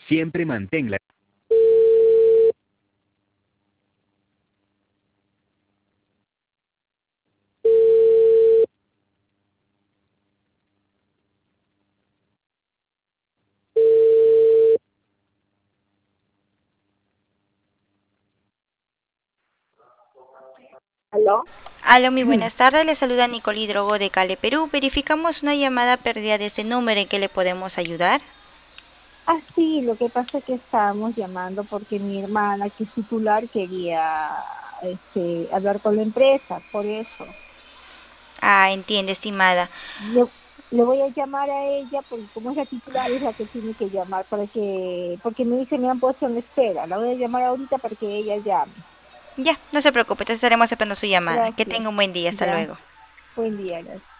Siempre manténla. ¿Aló? Aló, muy buenas tardes. Le saluda Nicole Hidrogo de Cale, Perú. Verificamos una llamada perdida de este número. ¿En qué le podemos ayudar? Sí, lo que pasa es que estábamos llamando porque mi hermana, que es titular, quería hablar con la empresa, por eso. Ah, entiende, estimada. Le, le voy a llamar a ella porque como es la titular es la que tiene que llamar porque me dice me han puesto en espera. La voy a llamar ahorita para que ella llame. Ya, no se preocupe, te estaremos esperando su llamada. Que Gracias. tenga un buen día. Hasta Ya, luego. buen día, gracias.